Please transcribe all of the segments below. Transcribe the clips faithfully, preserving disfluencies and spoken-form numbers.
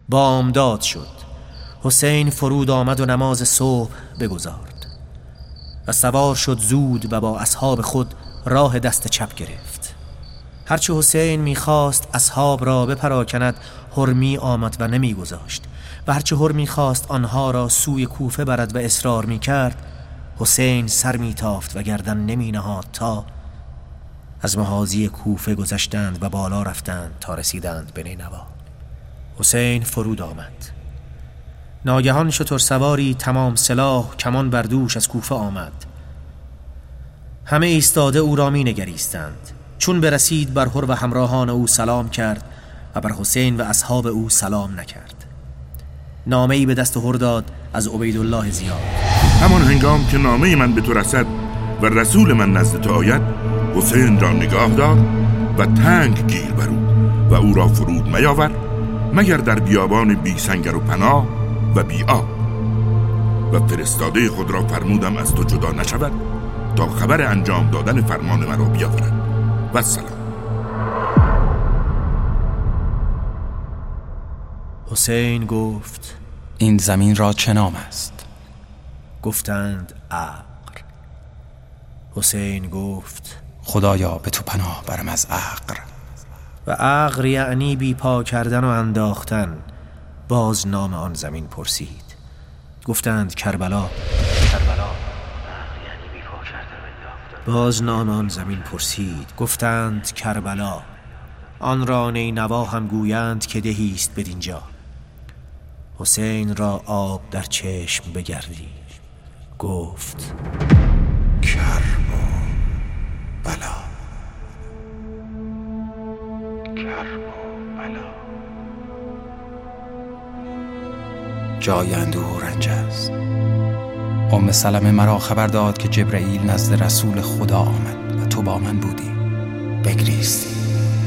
بامداد شد. حسین فرود آمد و نماز صبح بگزارد و سوار شد زود و با اصحاب خود راه دست چپ گرفت. هرچه حسین میخواست اصحاب را بپراکند هرمی آمد و نمیگذاشت و هرچه هرمی خواست آنها را سوی کوفه برد و اصرار میکرد، حسین سر میتافت و گردن نمی نهاد تا از محاذی کوفه گذشتند و بالا رفتند تا رسیدند به نینوا. حسین فرود آمد. ناگهان شتر سواری تمام سلاح کمان بر دوش از کوفه آمد. همه ایستاده او را می نگریستند. چون برسید بر هر و همراهان او سلام کرد و بر حسین و اصحاب او سلام نکرد. نامه‌ای به دست هر داد از عبیدالله زیاد. همان هنگام که نامه من به تو رسد و رسول من نزد تو آید، حسین را نگاه دار و تنگ گیر بر او و او را فرود میاور مگر در بیابان بی سنگر و پناه و بی آب. و فرستاده خود را فرمودم از تو جدا نشود تا خبر انجام دادن فرمان مرا بیاورد. و سلام. حسین گفت این زمین را چه نام است؟ گفتند عقر. حسین گفت خدایا به تو پناه برم از عقر. و عقر یعنی بی پا کردن و انداختن. باز نام آن زمین پرسید. گفتند کربلا. کربلا یعنی بی پا کردن و انداختن. باز نام آن زمین پرسید. گفتند کربلا. آن را نینوا هم گویند که دهی است بدینجا. حسین را آب در چشم بگردید. گفت کرب و بلا. کرب و بلا. جای اندوه و رنج است. ام سلمه مرا خبر داد که جبرئیل نزد رسول خدا آمد و تو با من بودی. بگریستی.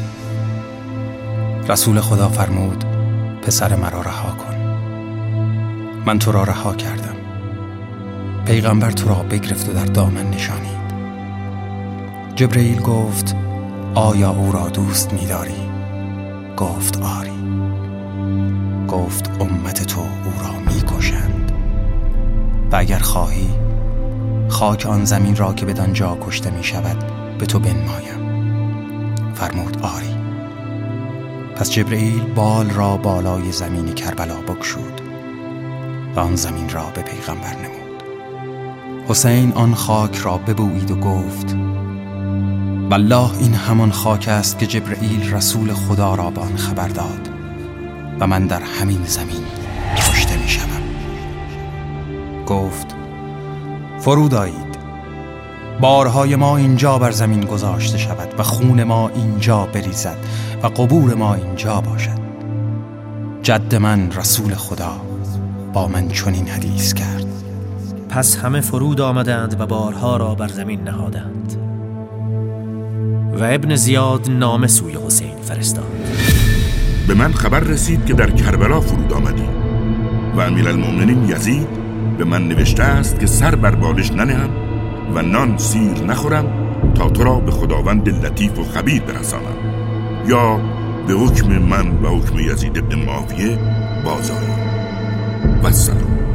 رسول خدا فرمود پسر مرا رها کن. من تو را رها کردم. پیغمبر تو را بگرفت و در دامن نشانید. جبرئیل گفت آیا او را دوست می‌داری؟ گفت آری. گفت امت تو او را می‌کشند و اگر خواهی خاک آن زمین را که بدان جا کشته می‌شود به تو بنمایم. فرمود آری. پس جبرئیل بال را بالای زمین کربلا بگشود و آن زمین را به پیغمبر نمود. حسین آن خاک را ببویید و گفت والله این همان خاک است که جبرئیل رسول خدا را به آن خبر داد و من در همین زمین کشته می شدم. گفت فرود آیید. بارهای ما اینجا بر زمین گذاشته شود و خون ما اینجا بریزد و قبور ما اینجا باشد. جد من رسول خدا با من چنین حدیث کرد. پس همه فرود آمدند و بارها را بر زمین نهادند. و ابن زیاد نامه سوی حسین فرستاد. به من خبر رسید که در کربلا فرود آمدی و امیرالمومنین یزید به من نوشته است که سر بر بالش ننهم و نان سیر نخورم تا تو را به خداوند لطیف و خبیر برسانم یا به حکم من و حکم یزید ابن معاویه بازآیی. و سلام.